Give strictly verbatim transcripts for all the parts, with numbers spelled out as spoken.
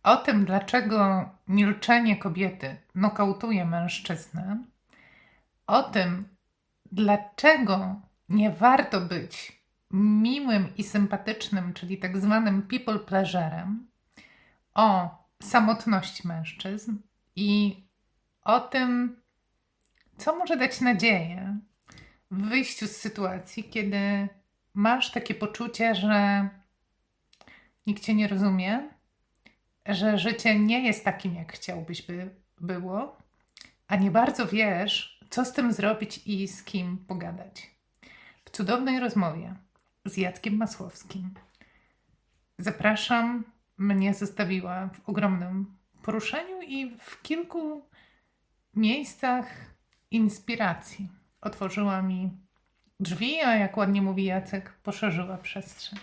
o tym, dlaczego milczenie kobiety nokautuje mężczyznę, o tym, dlaczego nie warto być miłym i sympatycznym, czyli tak zwanym people pleaserem, o samotności mężczyzn i o tym, co może dać nadzieję w wyjściu z sytuacji, kiedy masz takie poczucie, że nikt cię nie rozumie, że życie nie jest takim, jak chciałbyś, by było, a nie bardzo wiesz, co z tym zrobić i z kim pogadać. W cudownej rozmowie z Jackiem Masłowskim zapraszam, mnie zostawiła w ogromnym poruszeniu i w kilku miejscach inspiracji. Otworzyła mi drzwi, a jak ładnie mówi Jacek, poszerzyła przestrzeń.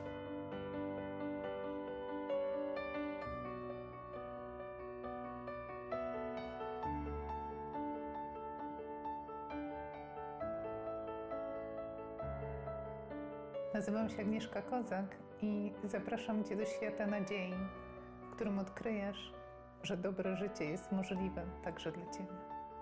Nazywam się Agnieszka Kozak i zapraszam Cię do świata nadziei, w którym odkryjesz, że dobre życie jest możliwe także dla Ciebie.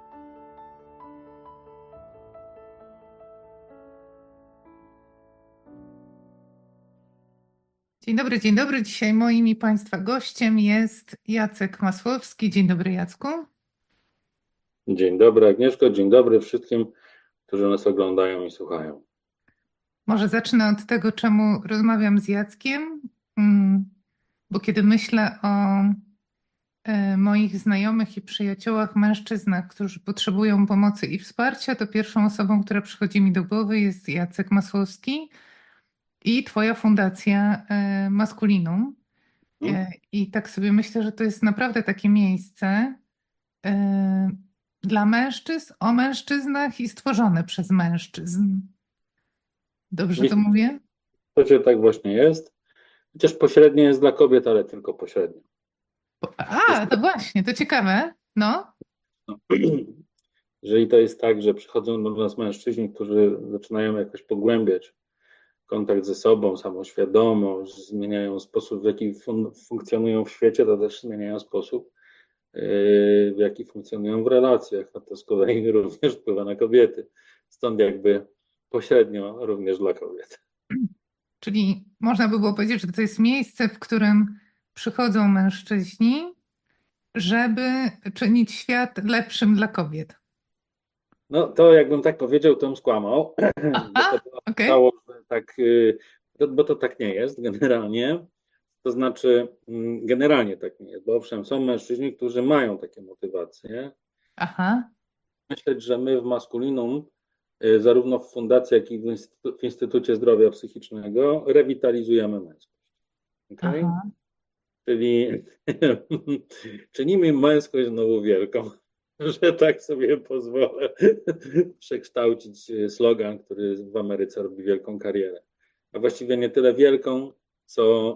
Dzień dobry, dzień dobry. Dzisiaj moim i Państwa gościem jest Jacek Masłowski. Dzień dobry, Jacku. Dzień dobry, Agnieszko. Dzień dobry wszystkim, którzy nas oglądają i słuchają. Może zacznę od tego, czemu rozmawiam z Jackiem, bo kiedy myślę o moich znajomych i przyjaciołach, mężczyznach, którzy potrzebują pomocy i wsparcia, to pierwszą osobą, która przychodzi mi do głowy, jest Jacek Masłowski i Twoja fundacja Maskulinum. Hmm? I tak sobie myślę, że to jest naprawdę takie miejsce dla mężczyzn, o mężczyznach i stworzone przez mężczyzn. Dobrze to mówię? To się tak właśnie jest. Chociaż pośrednio jest dla kobiet, ale tylko pośrednio. A, to właśnie, to ciekawe. No. Jeżeli to jest tak, że przychodzą do nas mężczyźni, którzy zaczynają jakoś pogłębiać kontakt ze sobą, samoświadomość, zmieniają sposób, w jaki fun funkcjonują w świecie, to też zmieniają sposób, w jaki funkcjonują w relacjach, a to z kolei również wpływa na kobiety. Stąd jakby pośrednio również dla kobiet. Czyli można by było powiedzieć, że to jest miejsce, w którym przychodzą mężczyźni, żeby czynić świat lepszym dla kobiet. No to jakbym tak powiedział, to bym skłamał, Aha, bo to okej. stało, tak, bo to tak nie jest generalnie. To znaczy, generalnie tak nie jest, bo owszem, są mężczyźni, którzy mają takie motywacje. Aha. Myślę, że my w Maskulinum, zarówno w Fundacji, jak i w, Instytu w Instytucie Zdrowia Psychicznego, rewitalizujemy męskość. Okay? Aha. Czyli czynimy męskość znowu wielką, że tak sobie pozwolę przekształcić slogan, który w Ameryce robi wielką karierę. A właściwie nie tyle wielką, co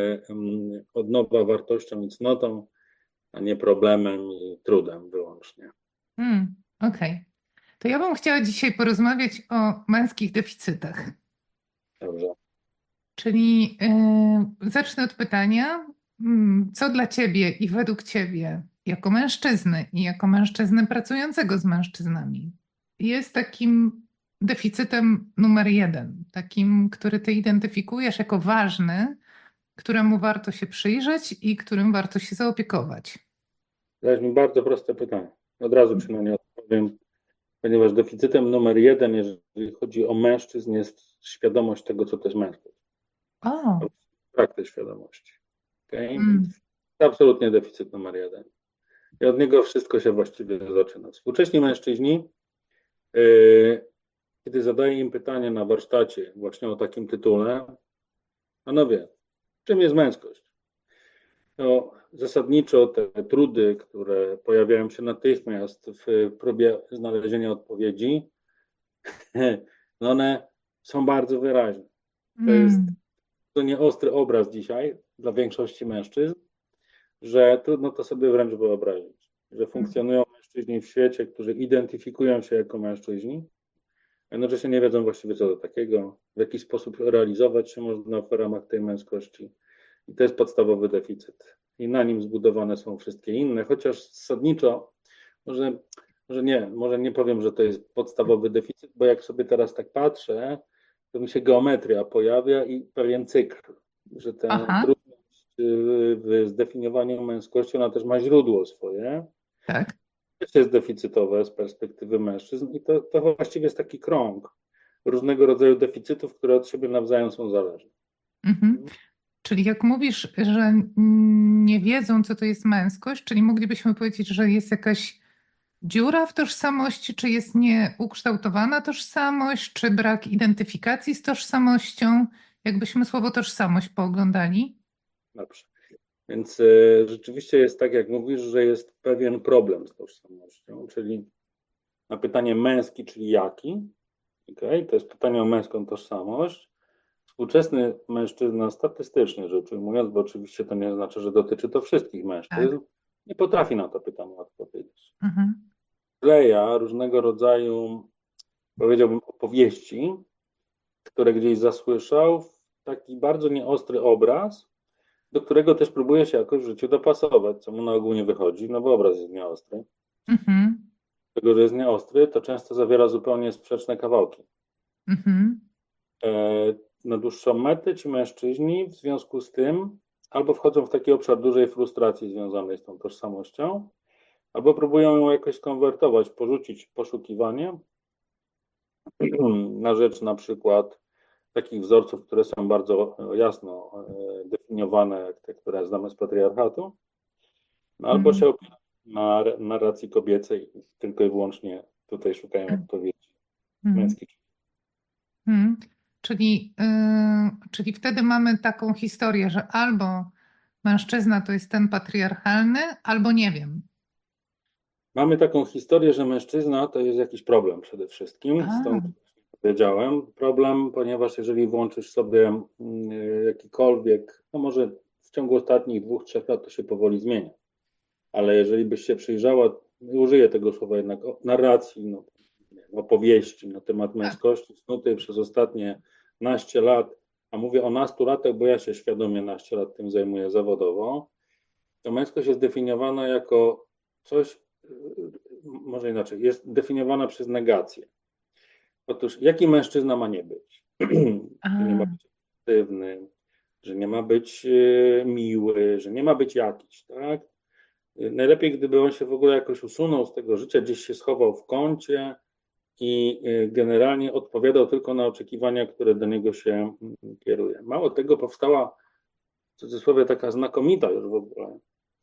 od nowa wartością i cnotą, a nie problemem i trudem wyłącznie. Hmm, okej. Okay. To ja bym chciała dzisiaj porozmawiać o męskich deficytach. Dobrze. Czyli yy, zacznę od pytania, co dla Ciebie i według Ciebie, jako mężczyzny i jako mężczyzny pracującego z mężczyznami, jest takim deficytem numer jeden, takim, który Ty identyfikujesz jako ważny, któremu warto się przyjrzeć i którym warto się zaopiekować? Zadałeś mi bardzo proste pytanie. Od razu Ci na nie odpowiem, ponieważ deficytem numer jeden, jeżeli chodzi o mężczyzn, jest świadomość tego, co to jest męskość. O. Brak tej świadomości. Okay? Mm. To absolutnie deficyt numer jeden. I od niego wszystko się właściwie zaczyna. Współcześni mężczyźni, yy, kiedy zadaję im pytanie na warsztacie właśnie o takim tytule, panowie, czym jest męskość? To zasadniczo te trudy, które pojawiają się natychmiast w próbie znalezienia odpowiedzi, no one są bardzo wyraźne. To jest to nieostry obraz dzisiaj dla większości mężczyzn, że trudno to sobie wręcz wyobrazić, że funkcjonują mężczyźni w świecie, którzy identyfikują się jako mężczyźni, a jednocześnie nie wiedzą właściwie co to takiego, w jaki sposób realizować się można w ramach tej męskości, I to jest podstawowy deficyt. I na nim zbudowane są wszystkie inne, chociaż zasadniczo może, może nie, może nie powiem, że to jest podstawowy deficyt, bo jak sobie teraz tak patrzę, to mi się geometria pojawia i pewien cykl, że tę Aha, trudność w zdefiniowaniu męskości, ona też ma źródło swoje. tak. Też jest deficytowe z perspektywy mężczyzn i to, to właściwie jest taki krąg różnego rodzaju deficytów, które od siebie nawzajem są zależne. Mhm. Czyli jak mówisz, że nie wiedzą, co to jest męskość, czyli moglibyśmy powiedzieć, że jest jakaś dziura w tożsamości, czy jest nieukształtowana tożsamość, czy brak identyfikacji z tożsamością? Jakbyśmy słowo tożsamość pooglądali? Dobrze. Więc y, rzeczywiście jest tak, jak mówisz, że jest pewien problem z tożsamością, czyli na pytanie męski, czyli jaki, okay? To jest pytanie o męską tożsamość. Współczesny mężczyzna, statystycznie rzecz ujmując, bo oczywiście to nie znaczy, że dotyczy to wszystkich Tak. mężczyzn, nie potrafi na to pytanie odpowiedzieć. Mhm. Kleja różnego rodzaju, powiedziałbym, opowieści, które gdzieś zasłyszał, w taki bardzo nieostry obraz, do którego też próbuje się jakoś w życiu dopasować, co mu na ogół nie wychodzi, no bo obraz jest nieostry. Mhm. Tego, że jest nieostry, to często zawiera zupełnie sprzeczne kawałki. Mhm. E, na dłuższą metę ci mężczyźni w związku z tym albo wchodzą w taki obszar dużej frustracji związanej z tą tożsamością, albo próbują ją jakoś skonwertować, porzucić poszukiwanie na rzecz na przykład takich wzorców, które są bardzo jasno e, definiowane, jak te, które znamy z patriarchatu, no, albo Mhm. się opierać na narracji kobiecej i tylko i wyłącznie tutaj szukają odpowiedzi Mhm. męskich. Mhm. Czyli, yy, czyli wtedy mamy taką historię, że albo mężczyzna to jest ten patriarchalny, albo nie wiem. Mamy taką historię, że mężczyzna to jest jakiś problem przede wszystkim, A, stąd powiedziałem problem, ponieważ jeżeli włączysz sobie mm, jakikolwiek, no może w ciągu ostatnich dwóch, trzech lat to się powoli zmienia, ale jeżeli byś się przyjrzała, użyję tego słowa jednak, narracji, no, opowieści na temat tak. męskości snutej przez ostatnie naście lat, a mówię o nastu latach, bo ja się świadomie naście lat tym zajmuję zawodowo, to męskość jest definiowana jako coś, może inaczej, jest definiowana przez negację. Otóż jaki mężczyzna ma nie być? A, Że nie ma być aktywny, że nie ma być miły, że nie ma być jakiś, tak? Najlepiej, gdyby on się w ogóle jakoś usunął z tego życia, gdzieś się schował w kącie i generalnie odpowiadał tylko na oczekiwania, które do niego się kieruje. Mało tego, powstała w cudzysłowie taka znakomita już w ogóle,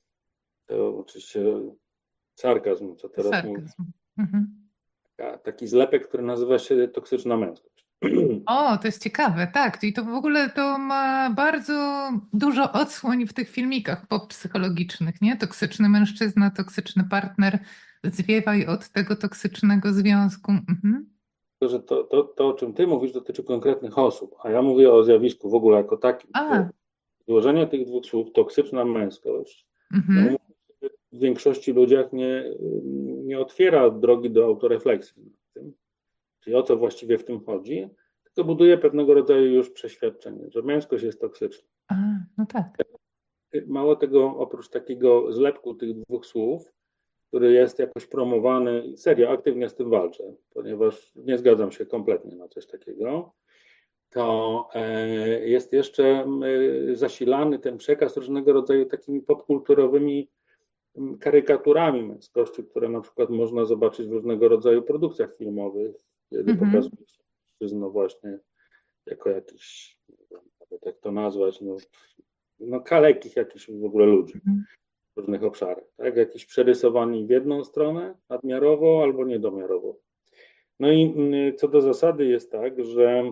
to oczywiście sarkazm, co teraz mówię, sarkazm. Mhm. taki zlepek, który nazywa się toksyczna męskość. O, to jest ciekawe, tak. I to w ogóle to ma bardzo dużo odsłoń w tych filmikach poppsychologicznych, nie? Toksyczny mężczyzna, toksyczny partner, zwiewaj od tego toksycznego związku. Mhm. To, że to, to, to, o czym ty mówisz, dotyczy konkretnych osób, a ja mówię o zjawisku w ogóle jako takim, A, bo złożenie tych dwóch słów, toksyczna męskość, no, mhm. w większości ludziach nie, nie otwiera drogi do autorefleksji nad tym, czyli o co właściwie w tym chodzi, tylko buduje pewnego rodzaju już przeświadczenie, że męskość jest toksyczna. A, no tak. Mało tego, oprócz takiego zlepku tych dwóch słów, który jest jakoś promowany i serio, aktywnie z tym walczę, ponieważ nie zgadzam się kompletnie na coś takiego, to e, jest jeszcze e, zasilany ten przekaz różnego rodzaju takimi popkulturowymi karykaturami męskości, które na przykład można zobaczyć w różnego rodzaju produkcjach filmowych, kiedy Mhm. pokazuje się mężczyznę właśnie jako jakiś, nie wiem nawet jak to nazwać, no, no kalekich jakichś w ogóle ludzi Mhm. w różnych obszarach, tak? Jakiś przerysowani w jedną stronę nadmiarowo albo niedomiarowo. No i mm, co do zasady jest tak, że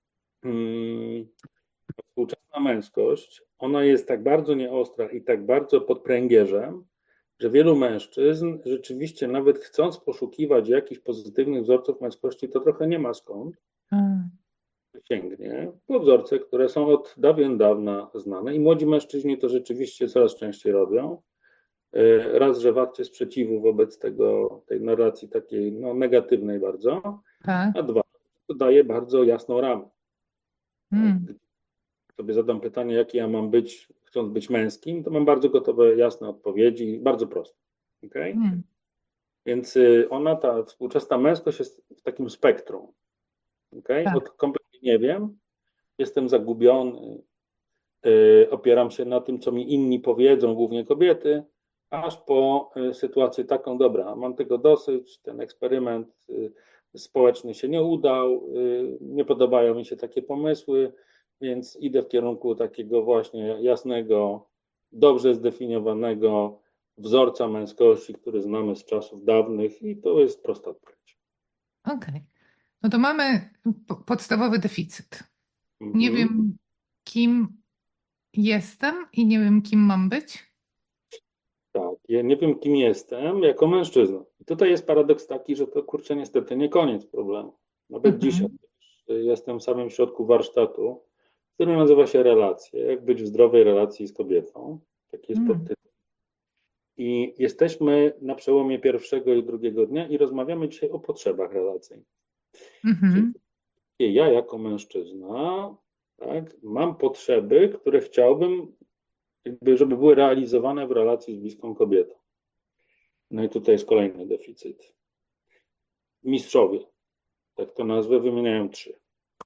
mm, współczesna męskość, ona jest tak bardzo nieostra i tak bardzo pod pręgierzem, że wielu mężczyzn rzeczywiście nawet chcąc poszukiwać jakichś pozytywnych wzorców męskości, to trochę nie ma skąd A, sięgnie po wzorce, które są od dawien dawna znane i młodzi mężczyźni to rzeczywiście coraz częściej robią. Raz, że w akcie sprzeciwu wobec tego, tej narracji takiej no, negatywnej bardzo, tak. a dwa, to daje bardzo jasną ramę. Tak? Mm. sobie zadam pytanie, jaki ja mam być, chcąc być męskim, to mam bardzo gotowe, jasne odpowiedzi, bardzo proste. Okay? Mm. Więc y, ona, ta współczesna męskość jest w takim spektrum. Okay? Tak. Od kompletnie nie wiem, jestem zagubiony, y, opieram się na tym, co mi inni powiedzą, głównie kobiety, aż po y, sytuację taką, dobra, mam tego dosyć, ten eksperyment y, społeczny się nie udał, y, nie podobają mi się takie pomysły, więc idę w kierunku takiego właśnie jasnego, dobrze zdefiniowanego wzorca męskości, który znamy z czasów dawnych i to jest prosta odpowiedź. Okej. Okay. No to mamy po- podstawowy deficyt. Nie Mhm. wiem, kim jestem i nie wiem, kim mam być. Tak, ja nie wiem, kim jestem jako mężczyzna. I tutaj jest paradoks taki, że to kurczę niestety nie koniec problemu. Nawet Mhm. dzisiaj jestem w samym środku warsztatu, który nazywa się relacje. Jak być w zdrowej relacji z kobietą. Taki jest Mm. podtytuł. I jesteśmy na przełomie pierwszego i drugiego dnia i rozmawiamy dzisiaj o potrzebach relacyjnych. Mhm. Czyli ja jako mężczyzna, tak, mam potrzeby, które chciałbym, jakby, żeby były realizowane w relacji z bliską kobietą. No i tutaj jest kolejny deficyt. Mistrzowie, tak to nazwę, wymieniają trzy.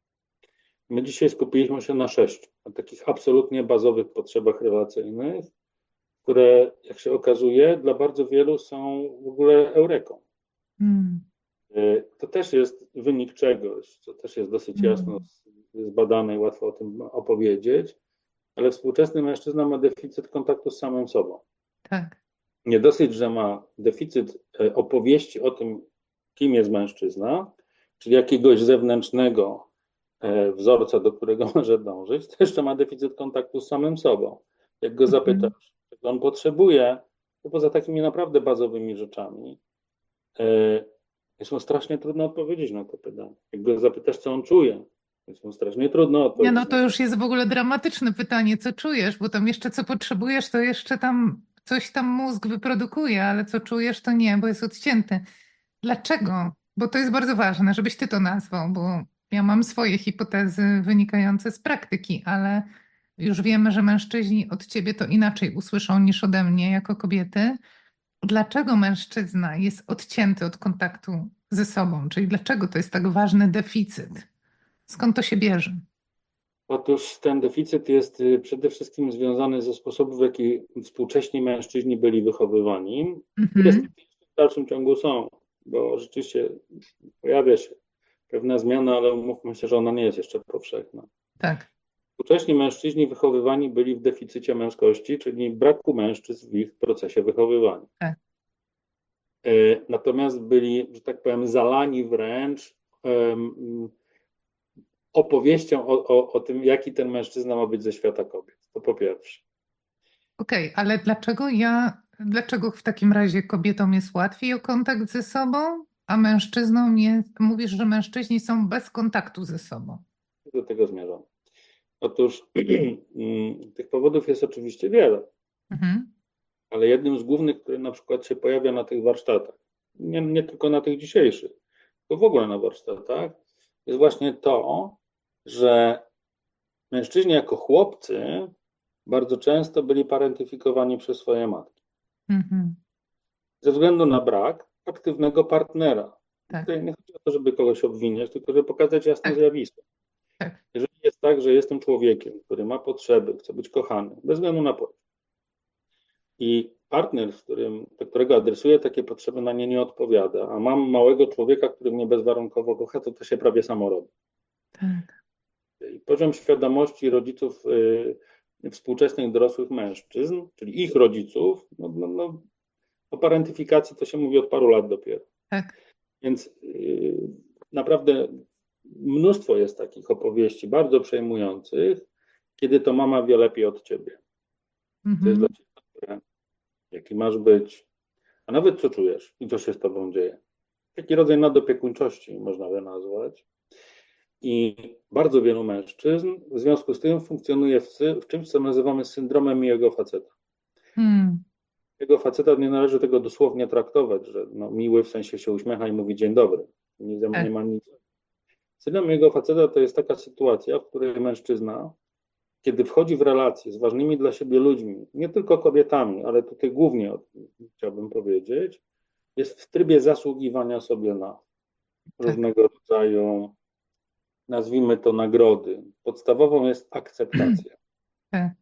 My dzisiaj skupiliśmy się na sześciu, na takich absolutnie bazowych potrzebach relacyjnych, które, jak się okazuje, dla bardzo wielu są w ogóle eureką. Mm. To też jest wynik czegoś, co też jest dosyć jasno zbadane i łatwo o tym opowiedzieć, ale współczesny mężczyzna ma deficyt kontaktu z samym sobą. Tak. Nie dosyć, że ma deficyt opowieści o tym, kim jest mężczyzna, czyli jakiegoś zewnętrznego wzorca, do którego może dążyć, to jeszcze ma deficyt kontaktu z samym sobą. Jak go zapytasz, czego on potrzebuje, to poza takimi naprawdę bazowymi rzeczami jest mu strasznie trudno odpowiedzieć na to pytanie. Jak go zapytasz, co on czuje, jest mu strasznie trudno odpowiedzieć. Nie, no to już jest w ogóle dramatyczne pytanie, co czujesz, bo tam jeszcze co potrzebujesz, to jeszcze tam coś tam mózg wyprodukuje, ale co czujesz, to nie, bo jest odcięty. Dlaczego? Bo to jest bardzo ważne, żebyś ty to nazwał, bo ja mam swoje hipotezy wynikające z praktyki, ale już wiemy, że mężczyźni od ciebie to inaczej usłyszą niż ode mnie jako kobiety. Dlaczego mężczyzna jest odcięty od kontaktu ze sobą? Czyli dlaczego to jest tak ważny deficyt? Skąd to się bierze? Otóż ten deficyt jest przede wszystkim związany ze sposobem, w jaki współcześni mężczyźni byli wychowywani. Mhm. W dalszym ciągu są, bo rzeczywiście pojawia się pewna zmiana, ale umówmy się, że ona nie jest jeszcze powszechna. Tak. Współcześni mężczyźni wychowywani byli w deficycie męskości, czyli braku mężczyzn w ich procesie wychowywania. Tak. Natomiast byli, że tak powiem, zalani wręcz um, opowieścią o, o, o tym, jaki ten mężczyzna ma być ze świata kobiet. To po pierwsze. Okej, okay, ale dlaczego ja, dlaczego w takim razie kobietom jest łatwiej o kontakt ze sobą, a mężczyznom nie, mówisz, że mężczyźni są bez kontaktu ze sobą? Do tego zmierzam. Otóż tych powodów jest oczywiście wiele, mhm. ale jednym z głównych, który na przykład się pojawia na tych warsztatach, nie, nie tylko na tych dzisiejszych, tylko w ogóle na warsztatach, jest właśnie to, że mężczyźni jako chłopcy bardzo często byli parentyfikowani przez swoje matki. Mhm. Ze względu na brak aktywnego partnera. Tak. Tutaj nie chodzi o to, żeby kogoś obwiniać, tylko żeby pokazać jasne tak. zjawisko. Tak. Jeżeli jest tak, że jestem człowiekiem, który ma potrzeby, chce być kochany, bez względu na płeć, i partner, z którym, do którego adresuję takie potrzeby, na nie nie odpowiada, a mam małego człowieka, który mnie bezwarunkowo kocha, to to się prawie samo robi. Tak. I poziom świadomości rodziców y, współczesnych dorosłych mężczyzn, czyli ich rodziców, no, no, no, o parentyfikacji to się mówi od paru lat dopiero. Tak. Więc y, naprawdę mnóstwo jest takich opowieści bardzo przejmujących, kiedy to mama wie lepiej od ciebie. Mhm. Co jest dla ciebie dobre, jaki masz być, a nawet co czujesz i co się z tobą dzieje. Taki rodzaj nadopiekuńczości można by nazwać. I bardzo wielu mężczyzn w związku z tym funkcjonuje w, w czymś, co nazywamy syndromem miłego faceta. Hmm. Miłego faceta nie należy tego dosłownie traktować, że no, miły w sensie się uśmiecha i mówi dzień dobry. Nie, nie ma nic. Syndrom miłego faceta to jest taka sytuacja, w której mężczyzna kiedy wchodzi w relacje z ważnymi dla siebie ludźmi, nie tylko kobietami, ale tutaj głównie chciałbym powiedzieć, jest w trybie zasługiwania sobie na Tak, różnego rodzaju, nazwijmy to, nagrody. Podstawową jest akceptacja. tak.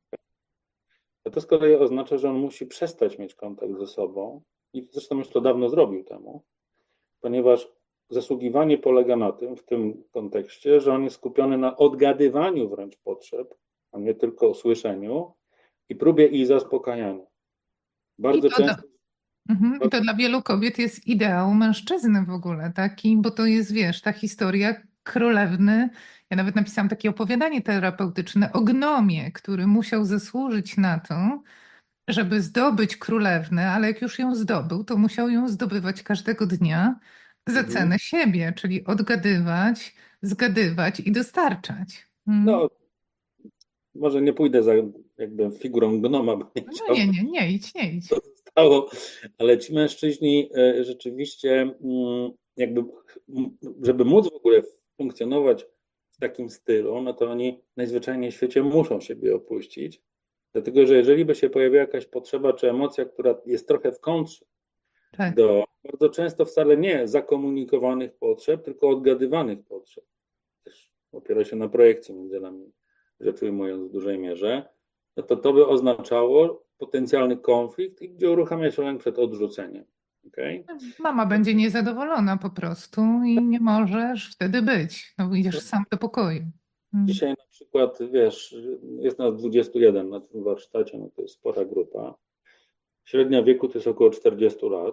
A to z kolei oznacza, że on musi przestać mieć kontakt ze sobą i zresztą już to dawno zrobił temu, ponieważ zasługiwanie polega na tym, w tym kontekście, że on jest skupiony na odgadywaniu wręcz potrzeb, a nie tylko słyszeniu i próbie ich zaspokajania. I Bardzo to, dla, często. mhm, I to dla wielu kobiet jest ideał mężczyzny w ogóle, taki, bo to jest, wiesz, ta historia królewny. Ja nawet napisałam takie opowiadanie terapeutyczne o gnomie, który musiał zasłużyć na to, żeby zdobyć królewnę, ale jak już ją zdobył, to musiał ją zdobywać każdego dnia za Mhm. cenę siebie, czyli odgadywać, zgadywać i dostarczać. Mm. No, może nie pójdę za jakby figurą gnoma, bo nie No nie, chciałbym, nie, nie idź, nie idź. to zostało, ale ci mężczyźni e, rzeczywiście mm, jakby, m, żeby móc w ogóle funkcjonować w takim stylu, no to oni najzwyczajniej w świecie muszą siebie opuścić, dlatego że jeżeli by się pojawiła jakaś potrzeba czy emocja, która jest trochę w kontrze Tak. do bardzo często wcale nie zakomunikowanych potrzeb, tylko odgadywanych potrzeb, też opiera się na projekcji między nami, rzecz ujmując w dużej mierze, no to to by oznaczało potencjalny konflikt, gdzie uruchamia się lęk przed odrzuceniem. Okay? Mama będzie niezadowolona po prostu i nie możesz wtedy być. No idziesz sam do pokoju. Mm. Dzisiaj na przykład, wiesz, jest nas dwudziestu jeden na tym warsztacie, no to jest spora grupa. Średnia wieku to jest około czterdziestu lat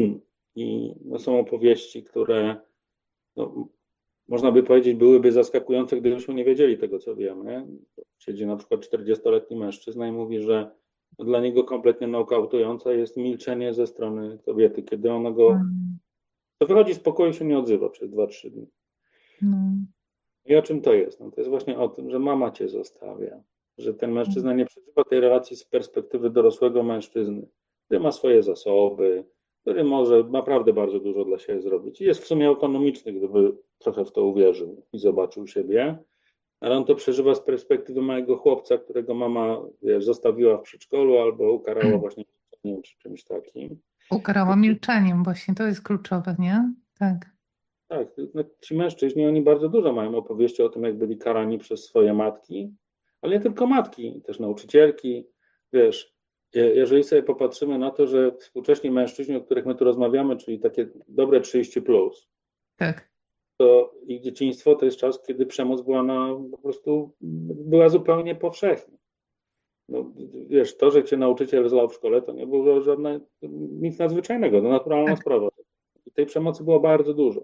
i no są opowieści, które no, można by powiedzieć byłyby zaskakujące, gdybyśmy nie wiedzieli tego, co wiemy. Siedzi na przykład czterdziestoletni mężczyzna i mówi, że dla niego kompletnie nokautujące jest milczenie ze strony kobiety, kiedy ona go, Mm. to wychodzi z pokoju, się nie odzywa przez dwa trzy dni. No. I o czym to jest? No to jest właśnie o tym, że mama cię zostawia, że ten Mm. mężczyzna nie przeżywa tej relacji z perspektywy dorosłego mężczyzny, który ma swoje zasoby, który może naprawdę bardzo dużo dla siebie zrobić i jest w sumie autonomiczny, gdyby trochę w to uwierzył i zobaczył siebie, ale on to przeżywa z perspektywy małego chłopca, którego mama, wiesz, zostawiła w przedszkolu albo ukarała właśnie milczeniem czy czymś takim. Ukarała milczeniem właśnie, to jest kluczowe, nie? Tak. Tak, no, ci mężczyźni, oni bardzo dużo mają opowieści o tym, jak byli karani przez swoje matki, ale nie tylko matki, też nauczycielki. Wiesz, je- jeżeli sobie popatrzymy na to, że współcześni mężczyźni, o których my tu rozmawiamy, czyli takie dobre trzydzieści plus, Tak. to ich dzieciństwo to jest czas, kiedy przemoc była na, po prostu była zupełnie powszechna. No, wiesz, to, że cię nauczyciel zlał w szkole, to nie było żadne, nic nadzwyczajnego, to naturalna Tak. sprawa. I tej przemocy było bardzo dużo.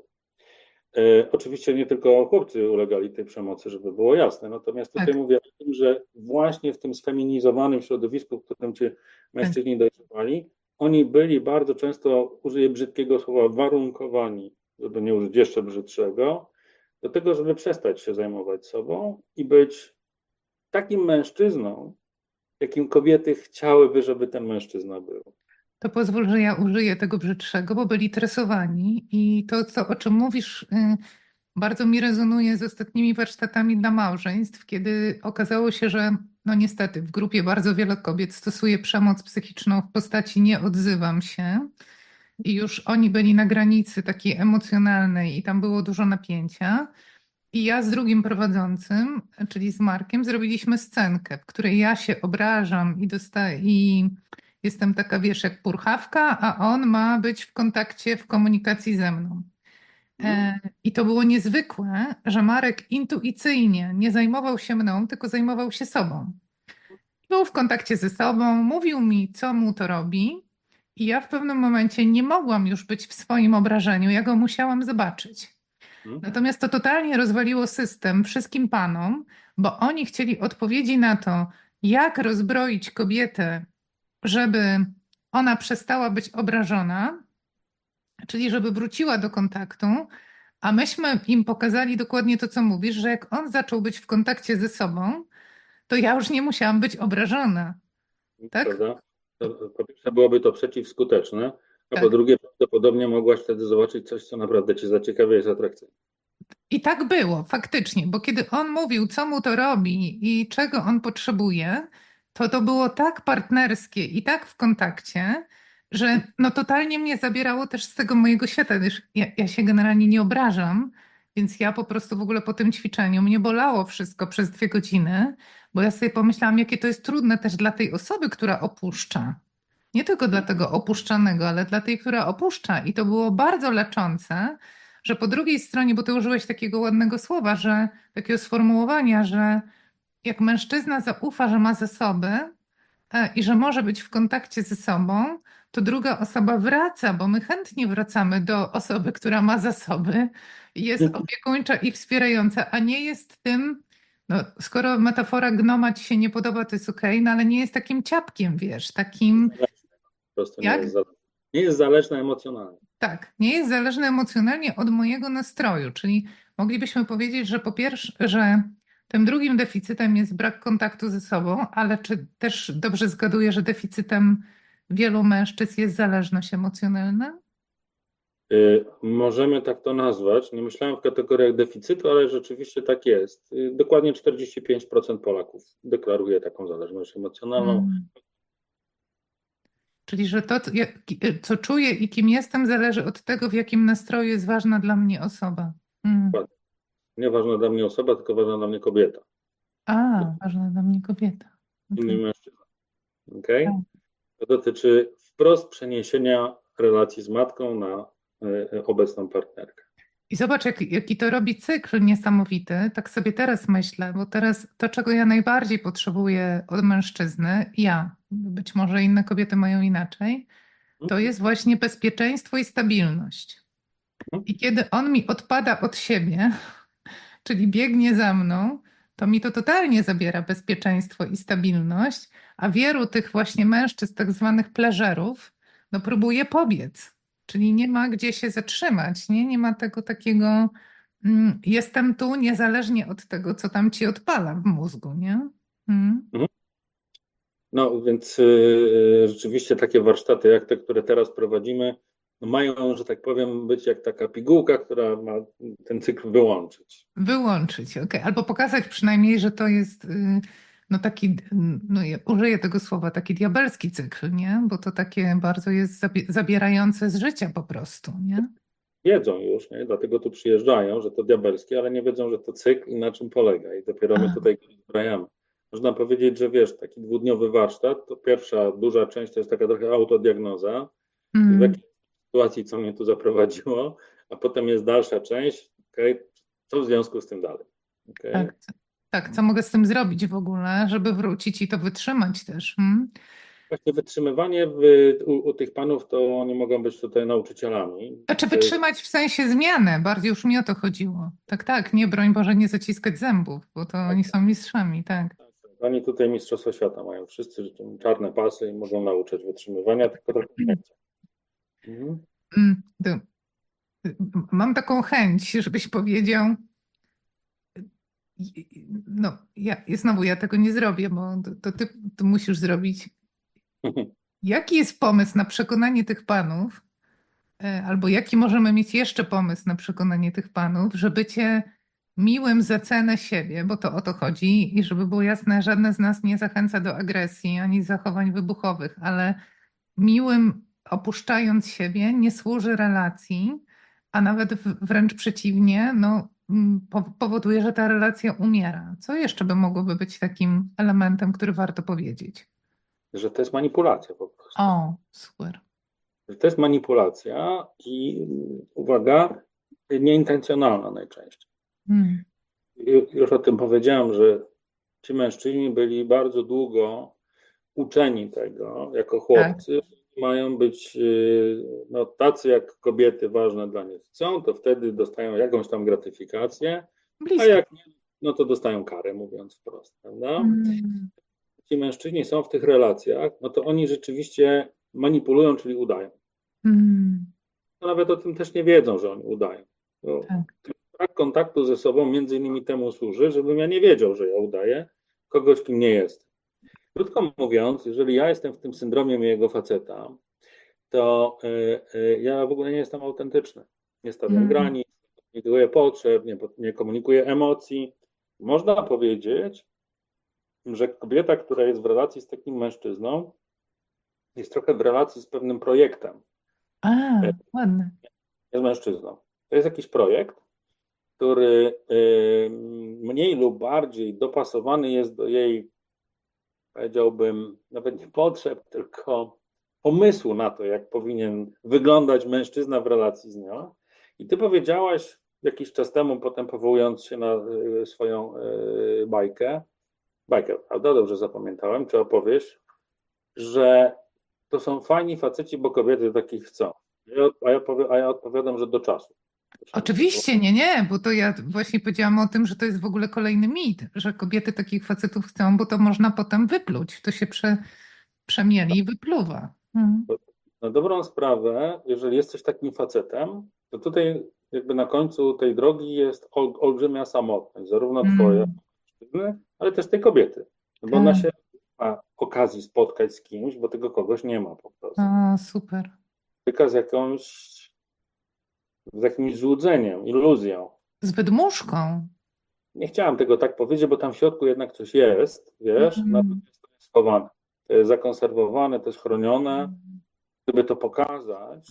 E, oczywiście nie tylko chłopcy ulegali tej przemocy, żeby było jasne. Natomiast tutaj Tak. mówię o tym, że właśnie w tym sfeminizowanym środowisku, w którym ci Tak. mężczyźni dojrzewali, oni byli bardzo często, użyję brzydkiego słowa, warunkowani, żeby nie użyć jeszcze brzydszego, do tego, żeby przestać się zajmować sobą i być takim mężczyzną, jakim kobiety chciałyby, żeby ten mężczyzna był. To pozwól, że ja użyję tego brzydszego, bo byli tresowani i to, co, o czym mówisz, y, bardzo mi rezonuje z ostatnimi warsztatami dla małżeństw, kiedy okazało się, że no niestety w grupie bardzo wiele kobiet stosuje przemoc psychiczną w postaci nie odzywam się i już oni byli na granicy takiej emocjonalnej i tam było dużo napięcia. I ja z drugim prowadzącym, czyli z Markiem, zrobiliśmy scenkę, w której ja się obrażam i dostaję, i jestem taka, wiesz, jak purchawka, a on ma być w kontakcie, w komunikacji ze mną. Mhm. E, I to było niezwykłe, że Marek intuicyjnie nie zajmował się mną, tylko zajmował się sobą. Był w kontakcie ze sobą, mówił mi, co mu to robi, i ja w pewnym momencie nie mogłam już być w swoim obrażeniu, ja go musiałam zobaczyć. Mhm. Natomiast to totalnie rozwaliło system wszystkim panom, bo oni chcieli odpowiedzi na to, jak rozbroić kobietę, żeby ona przestała być obrażona, czyli żeby wróciła do kontaktu, a myśmy im pokazali dokładnie to, co mówisz, że jak on zaczął być w kontakcie ze sobą, to ja już nie musiałam być obrażona, tak? Prawda? To, po pierwsze byłoby to przeciwskuteczne, a po Tak. drugie prawdopodobnie mogłaś wtedy zobaczyć coś, co naprawdę cię zaciekawia i jest atrakcyjne. I tak było, faktycznie, bo kiedy on mówił, co mu to robi i czego on potrzebuje, to to było tak partnerskie i tak w kontakcie, że no totalnie mnie zabierało też z tego mojego świata. Wiesz, ja, ja się generalnie nie obrażam, więc ja po prostu w ogóle po tym ćwiczeniu mnie bolało wszystko przez dwie godziny, bo ja sobie pomyślałam, jakie to jest trudne też dla tej osoby, która opuszcza. Nie tylko dla tego opuszczanego, ale dla tej, która opuszcza. I to było bardzo leczące, że po drugiej stronie, bo ty użyłeś takiego ładnego słowa, że takiego sformułowania, że jak mężczyzna zaufa, że ma zasoby e, i że może być w kontakcie ze sobą, to druga osoba wraca, bo my chętnie wracamy do osoby, która ma zasoby, jest opiekuńcza i wspierająca, a nie jest tym, no, skoro metafora gnoma ci się nie podoba, to jest okej, no ale nie jest takim ciapkiem, wiesz, takim, Po prostu nie jak? jest, za, nie jest zależna emocjonalnie. Tak, nie jest zależny emocjonalnie od mojego nastroju, czyli moglibyśmy powiedzieć, że po pierwsze, że tym drugim deficytem jest brak kontaktu ze sobą, ale czy też dobrze zgaduję, że deficytem wielu mężczyzn jest zależność emocjonalna? Y, Możemy tak to nazwać. Nie myślałem w kategoriach deficytu, ale rzeczywiście tak jest. Y, Dokładnie czterdzieści pięć procent Polaków deklaruje taką zależność emocjonalną. Mm. Czyli, że to, co ja- co czuję i kim jestem, zależy od tego, w jakim nastroju jest ważna dla mnie osoba. Mm. Nie ważna dla mnie osoba, tylko ważna dla mnie kobieta. A, ważna dla mnie kobieta. Inny Okej. mężczyzna. Okay? Tak. To dotyczy wprost przeniesienia relacji z matką na y, obecną partnerkę. I zobacz, jak, jaki to robi cykl niesamowity. Tak sobie teraz myślę, bo teraz to, czego ja najbardziej potrzebuję od mężczyzny, ja, być może inne kobiety mają inaczej, to jest właśnie bezpieczeństwo i stabilność. I kiedy on mi odpada od siebie, czyli biegnie za mną, to mi to totalnie zabiera bezpieczeństwo i stabilność, a wielu tych właśnie mężczyzn, tak zwanych pleżerów, no próbuje pobiec, czyli nie ma gdzie się zatrzymać, nie, nie ma tego takiego mm, jestem tu niezależnie od tego, co tam ci odpala w mózgu, nie? Mm. Mhm. No więc y, rzeczywiście takie warsztaty jak te, które teraz prowadzimy, no mają, że tak powiem, być jak taka pigułka, która ma ten cykl wyłączyć. Wyłączyć, okej. Albo pokazać przynajmniej, że to jest y, no taki, no ja użyję tego słowa, taki diabelski cykl, nie? Bo to takie bardzo jest zabie- zabierające z życia po prostu, nie? Wiedzą już, nie? Dlatego tu przyjeżdżają, że to diabelskie, ale nie wiedzą, że to cykl i na czym polega. I dopiero my A, tutaj zbrajamy. Można powiedzieć, że wiesz, taki dwudniowy warsztat, to pierwsza duża część to jest taka trochę autodiagnoza, w mm, jakiej sytuacji, co mnie tu zaprowadziło, a potem jest dalsza część, okay, co w związku z tym dalej. Okay? tak, tak, co mogę z tym zrobić w ogóle, żeby wrócić i to wytrzymać też. Mm? Właśnie wytrzymywanie w, u, u tych panów to oni mogą być tutaj nauczycielami. Znaczy To jest, wytrzymać w sensie zmianę, bardziej już mi o to chodziło. Tak, tak, nie, broń Boże, nie zaciskać zębów, bo to tak, oni są mistrzami, tak. oni tutaj Mistrzostwa Świata mają wszyscy czarne pasy i mogą nauczyć wytrzymywania, tylko trochę nie chcą. Mhm. Mm, to, y, mam taką chęć, żebyś powiedział, i- no, ja, i znowu ja tego nie zrobię, bo to, to ty to musisz zrobić. Jaki jest pomysł na przekonanie tych panów, e, albo jaki możemy mieć jeszcze pomysł na przekonanie tych panów, że bycie miłym za cenę siebie, bo to o to chodzi, i żeby było jasne, żadne z nas nie zachęca do agresji ani zachowań wybuchowych, ale miłym opuszczając siebie nie służy relacji, a nawet w- wręcz przeciwnie, no, mm, po- powoduje, że ta relacja umiera. Co jeszcze by mogłoby być takim elementem, który warto powiedzieć? Że to jest manipulacja po prostu. O, super. Że to jest manipulacja i uwaga, nieintencjonalna najczęściej. Mm, Ju- Już o tym powiedziałem, że ci mężczyźni byli bardzo długo uczeni tego jako tak, chłopcy, mają być y, no, tacy jak kobiety ważne dla nich chcą, to wtedy dostają jakąś tam gratyfikację, a blisko. jak nie, no to dostają karę, mówiąc wprost, prawda? Mm, Ci mężczyźni są w tych relacjach, no to oni rzeczywiście manipulują, czyli udają. mm, To nawet o tym też nie wiedzą, że oni udają. No, tak. brak kontaktu ze sobą między innymi temu służy, żebym ja nie wiedział, że ja udaję kogoś, kim nie jestem. Krótko mówiąc, jeżeli ja jestem w tym syndromie mojego faceta, to y, y, ja w ogóle nie jestem autentyczny. Nie stawiam Mm, granic, komunikuje potrzeb, nie, nie komunikuje emocji. Można powiedzieć, że kobieta, która jest w relacji z takim mężczyzną, jest trochę w relacji z pewnym projektem. A, ładne. Z mężczyzną. To jest jakiś projekt, który y, mniej lub bardziej dopasowany jest do jej, powiedziałbym, nawet nie potrzeb, tylko pomysłu na to, jak powinien wyglądać mężczyzna w relacji z nią. I ty powiedziałaś jakiś czas temu, potem powołując się na y, swoją y, bajkę, bajkę, prawda? Dobrze zapamiętałem, czy opowieść, że to są fajni faceci, bo kobiety takich chcą. A ja, powie, a ja odpowiadam, że do czasu. Oczywiście, nie, nie, bo to ja właśnie powiedziałam o tym, że to jest w ogóle kolejny mit, że kobiety takich facetów chcą, bo to można potem wypluć. To się prze, przemieli i wypluwa. Mhm. Na dobrą sprawę, jeżeli jesteś takim facetem, to tutaj jakby na końcu tej drogi jest ol, olbrzymia samotność, zarówno twoja, Mm, ale też tej kobiety. No bo ona tak. się nie ma okazji spotkać z kimś, bo tego kogoś nie ma po prostu. O, super. Spotyka z jakąś, z jakimś złudzeniem, iluzją. Z wydmuszką. Nie chciałem tego tak powiedzieć, bo tam w środku jednak coś jest, wiesz, Mm. natomiast to jest schowane. To jest zakonserwowane, to jest chronione. Gdyby to pokazać,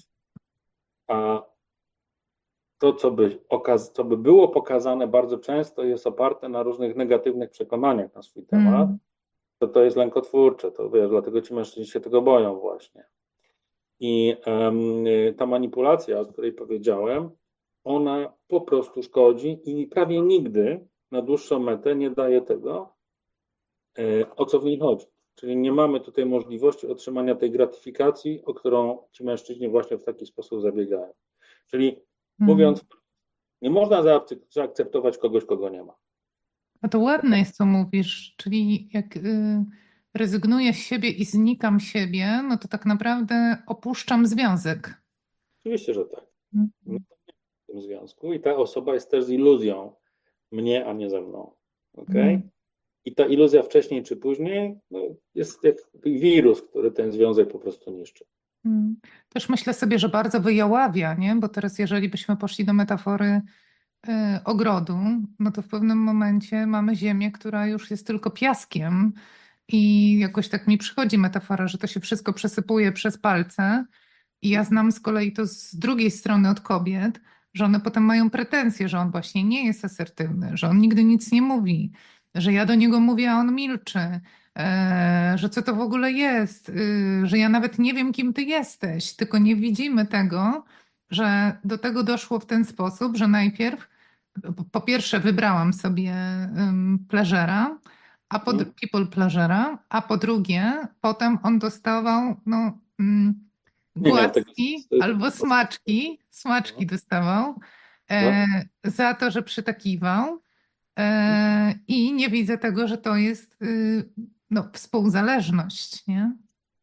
a to, co by, okaz- co by było pokazane bardzo często jest oparte na różnych negatywnych przekonaniach na swój temat, Mm. to to jest lękotwórcze, to wiesz, dlatego ci mężczyźni się tego boją właśnie. I em, ta manipulacja, o której powiedziałem, ona po prostu szkodzi i prawie nigdy na dłuższą metę nie daje tego, e, o co w niej chodzi. Czyli nie mamy tutaj możliwości otrzymania tej gratyfikacji, o którą ci mężczyźni właśnie w taki sposób zabiegają. Czyli Mm. mówiąc, nie można zaakce- zaakceptować kogoś, kogo nie ma. A to ładne jest, co mówisz, czyli jak y, rezygnuję z siebie i znikam siebie, no to tak naprawdę opuszczam związek. Oczywiście, że tak. Nie Mm. w tym związku i ta osoba jest też z iluzją mnie, a nie ze mną. Okay? Mm. I ta iluzja wcześniej czy później no, jest jak wirus, który ten związek po prostu niszczy. Mm. Też myślę sobie, że bardzo wyjaławia, nie? Bo teraz jeżeli byśmy poszli do metafory y, ogrodu, no to w pewnym momencie mamy ziemię, która już jest tylko piaskiem i jakoś tak mi przychodzi metafora, że to się wszystko przesypuje przez palce i ja znam z kolei to z drugiej strony od kobiet, że one potem mają pretensje, że on właśnie nie jest asertywny, że on nigdy nic nie mówi, że ja do niego mówię, a on milczy, e, że co to w ogóle jest, y, że ja nawet nie wiem, kim ty jesteś, tylko nie widzimy tego, że do tego doszło w ten sposób, że najpierw po po pierwsze wybrałam sobie ym, pleasura, a po, Mhm. people pleasura, a po drugie potem on dostawał no, mm, Nie miał tego. głaski albo smaczki, smaczki dostawał No. e, za to, że przytakiwał e, i nie widzę tego, że to jest y, no, współzależność, nie?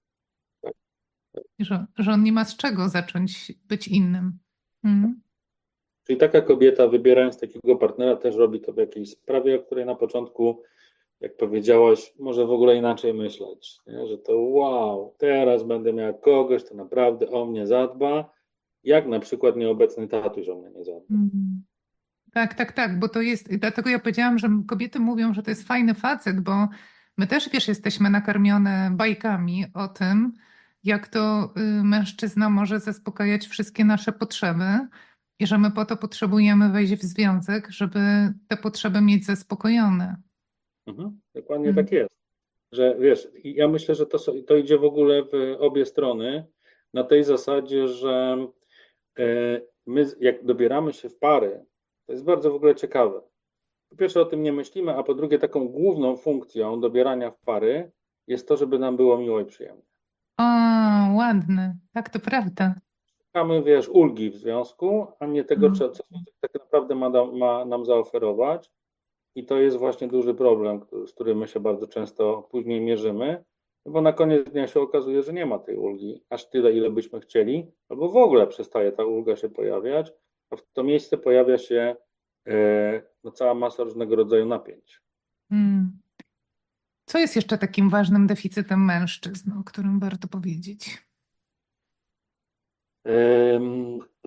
Że, że on nie ma z czego zacząć być innym. Mm. Czyli taka kobieta, wybierając takiego partnera, też robi to w jakiejś sprawie, o której na początku, jak powiedziałaś, może w ogóle inaczej myśleć. Nie? Że to wow, teraz będę miał kogoś, kto naprawdę o mnie zadba, jak na przykład nieobecny tatuś o mnie nie zadba. Mm. Tak, tak, tak, bo to jest, dlatego ja powiedziałam, że kobiety mówią, że to jest fajny facet, bo my też, wiesz, jesteśmy nakarmione bajkami o tym, jak to y, mężczyzna może zaspokajać wszystkie nasze potrzeby i że my po to potrzebujemy wejść w związek, żeby te potrzeby mieć zaspokojone. Mhm, dokładnie Mm. tak jest. Że wiesz, i ja myślę, że to, so- to idzie w ogóle w obie strony na tej zasadzie, że e, my jak dobieramy się w pary, to jest bardzo w ogóle ciekawe. Po pierwsze o tym nie myślimy, a po drugie taką główną funkcją dobierania w pary jest to, żeby nam było miło i przyjemnie. O, ładny. Tak, to prawda. Szukamy, wiesz, ulgi w związku, a nie tego, Mm. co, co związek tak naprawdę ma, da- ma nam zaoferować. I to jest właśnie duży problem, który- z którym my się bardzo często później mierzymy, no bo na koniec dnia się okazuje, że nie ma tej ulgi aż tyle, ile byśmy chcieli, albo w ogóle przestaje ta ulga się pojawiać, a w to miejsce pojawia się e, no, cała masa różnego rodzaju napięć. Mm. Co jest jeszcze takim ważnym deficytem mężczyzn, o którym warto powiedzieć? Em,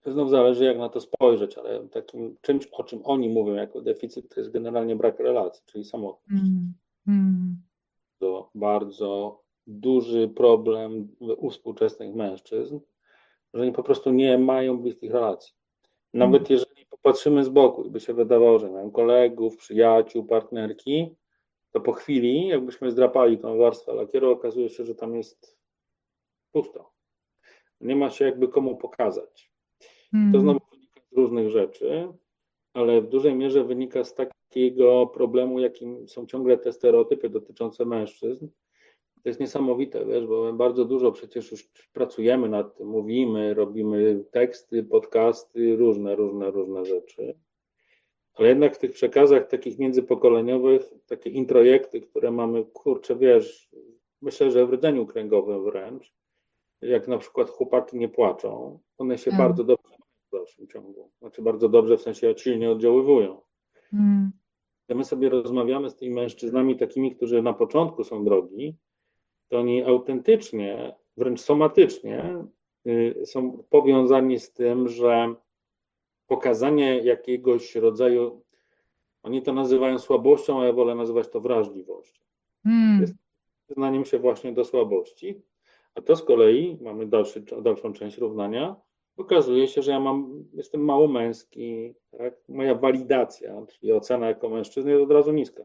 znów zależy, jak na to spojrzeć, ale takim czymś, o czym oni mówią jako deficyt, to jest generalnie brak relacji, czyli samotność. Mm, mm, To bardzo duży problem u współczesnych mężczyzn, że oni po prostu nie mają bliskich relacji. mm. Nawet jeżeli popatrzymy z boku i by się wydawało, że mają kolegów, przyjaciół, partnerki, to po chwili, jakbyśmy zdrapali tą warstwę lakieru, okazuje się, że tam jest pusto. Nie ma się jakby komu pokazać. To Mm. znowu wynika z różnych rzeczy, ale w dużej mierze wynika z takiego problemu, jakim są ciągle te stereotypy dotyczące mężczyzn. To jest niesamowite, wiesz, bo my bardzo dużo przecież już pracujemy nad tym, mówimy, robimy teksty, podcasty, różne, różne, różne rzeczy. Ale jednak w tych przekazach takich międzypokoleniowych, takie introjekty, które mamy, kurczę, wiesz, myślę, że w rdzeniu kręgowym wręcz, jak na przykład chłopaki nie płaczą, one się Tak. bardzo dobrze mają w dalszym ciągu. Znaczy bardzo dobrze, w sensie silnie oddziaływują. Mm, Gdy my sobie rozmawiamy z tymi mężczyznami takimi, którzy na początku są drogi, to oni autentycznie, wręcz somatycznie y, są powiązani z tym, że pokazanie jakiegoś rodzaju, oni to nazywają słabością, a ja wolę nazywać to wrażliwością. mm. Jest przyznaniem się właśnie do słabości, a to z kolei, mamy dalszy, dalszą część równania, okazuje się, że ja mam, jestem mało męski, tak? Moja walidacja, czyli ocena jako mężczyzny jest od razu niska.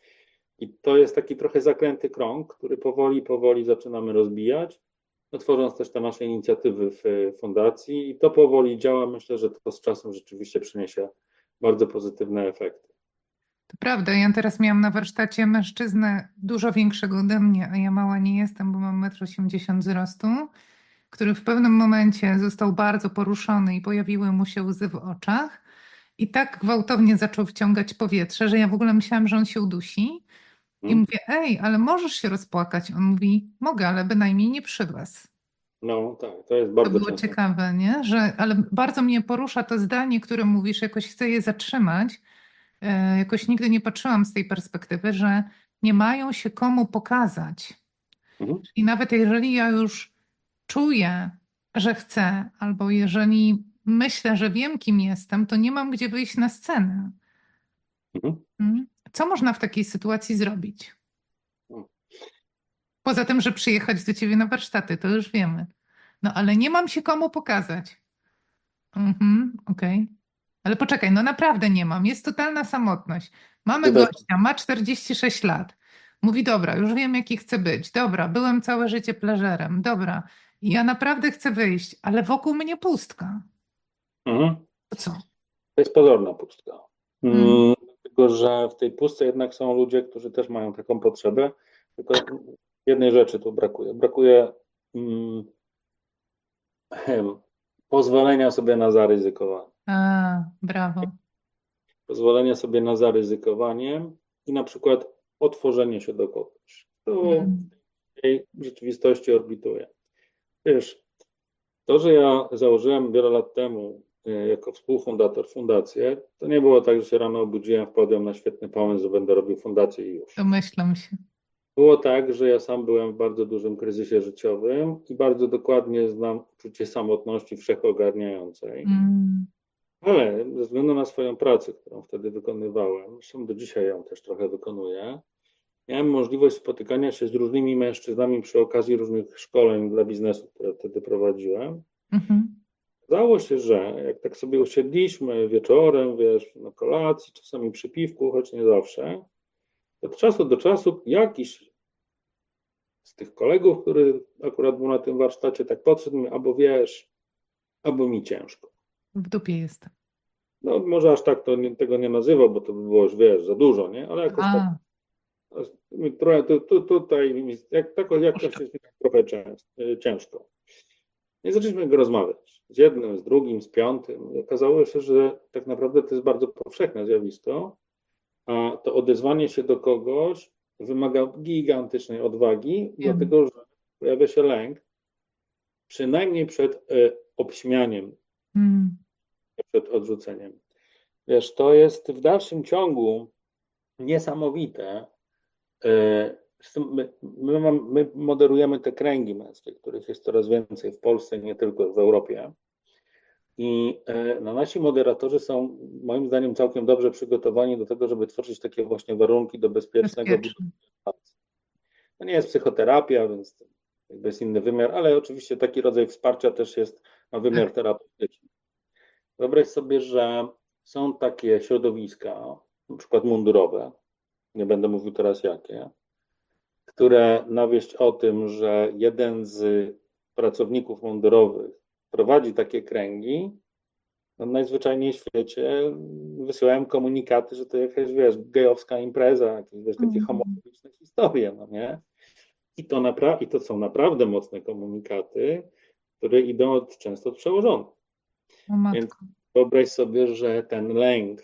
I to jest taki trochę zakręty krąg, który powoli, powoli zaczynamy rozbijać, no, tworząc też te nasze inicjatywy w fundacji i to powoli działa. Myślę, że to z czasem rzeczywiście przyniesie bardzo pozytywne efekty. To prawda, ja teraz miałam na warsztacie mężczyznę dużo większego ode mnie, a ja mała nie jestem, bo mam metr osiemdziesiąt wzrostu, który w pewnym momencie został bardzo poruszony i pojawiły mu się łzy w oczach i tak gwałtownie zaczął wciągać powietrze, że ja w ogóle myślałam, że on się udusi. I Hmm? mówię, ej, ale możesz się rozpłakać. On mówi, mogę, ale bynajmniej nie przy was. No tak, to jest To bardzo było często. ciekawe, nie? Że, ale bardzo mnie porusza to zdanie, które mówisz, jakoś chcę je zatrzymać. E, jakoś nigdy nie patrzyłam z tej perspektywy, że nie mają się komu pokazać. Mhm, I nawet jeżeli ja już czuję, że chcę, albo jeżeli myślę, że wiem, kim jestem, to nie mam gdzie wyjść na scenę. mhm. Mm. Co można w takiej sytuacji zrobić? No. Poza tym, że przyjechać do ciebie na warsztaty, to już wiemy. No ale nie mam się komu pokazać. Mhm, okej. Ale poczekaj, no naprawdę nie mam. Jest totalna samotność. Mamy Wybacz. gościa, ma czterdzieści sześć lat. Mówi, dobra, już wiem, jaki chcę być. Dobra, byłem całe życie pleżerem. Dobra, ja naprawdę chcę wyjść, ale wokół mnie pustka. Mhm. To co? To jest pozorna pustka. Mm, Mm, Dlatego, że w tej pustce jednak są ludzie, którzy też mają taką potrzebę, tylko jednej rzeczy tu brakuje. Brakuje mm, pozwolenia sobie na zaryzykowanie. a, brawo. Pozwolenia sobie na zaryzykowanie i na przykład otworzenie się do kogoś. To Mm, w tej rzeczywistości orbituje. Wiesz, to, że ja założyłem wiele lat temu y, jako współfundator fundację, to nie było tak, że się rano obudziłem, wpadłem na świetny pomysł, że będę robił fundację i już. domyślam się. Było tak, że ja sam byłem w bardzo dużym kryzysie życiowym i bardzo dokładnie znam uczucie samotności wszechogarniającej. Mm, Ale ze względu na swoją pracę, którą wtedy wykonywałem, zresztą do dzisiaj ją też trochę wykonuję, miałem możliwość spotykania się z różnymi mężczyznami przy okazji różnych szkoleń dla biznesu, które wtedy prowadziłem. mhm, Zdało się, że jak tak sobie usiedliśmy wieczorem, wiesz, na kolacji, czasami przy piwku, choć nie zawsze, od czasu do czasu jakiś z tych kolegów, który akurat był na tym warsztacie, tak podszedł mi, albo wiesz, albo mi ciężko. w dupie jestem. No może aż tak to nie, tego nie nazywał, bo to by było już, wiesz, za dużo, nie? Ale jakoś tak, A, trochę tu, tu, tutaj, jak, tak, jakoś jest mi tak trochę często, ciężko. I zaczęliśmy go rozmawiać z jednym, z drugim, z piątym. I okazało się, że tak naprawdę to jest bardzo powszechne zjawisko, a to odezwanie się do kogoś wymaga gigantycznej odwagi, wiem. dlatego że pojawia się lęk, przynajmniej przed e, obśmianiem, Mm, przed odrzuceniem. Wiesz, to jest w dalszym ciągu niesamowite. E, My, my, mam, my moderujemy te kręgi męskie, których jest coraz więcej w Polsce, nie tylko w Europie. I e, no, nasi moderatorzy są moim zdaniem całkiem dobrze przygotowani do tego, żeby tworzyć takie właśnie warunki do bezpiecznego budowania Bezpieczny. relacji. To nie jest psychoterapia, więc to jakby jest inny wymiar, ale oczywiście taki rodzaj wsparcia też jest, ma wymiar Tak. terapeutyczny. Wyobraź sobie, że są takie środowiska, na przykład mundurowe, nie będę mówił teraz jakie, które na wieść o tym, że jeden z pracowników mundurowych prowadzi takie kręgi, no najzwyczajniej w świecie wysyłałem komunikaty, że to jakaś, wiesz, gejowska impreza, jakieś, wiesz, takie Mm. homofobiczne historie, no nie? I to, napra- I to są naprawdę mocne komunikaty, które idą od, często od przełożonych. O Więc matko. wyobraź sobie, że ten lęk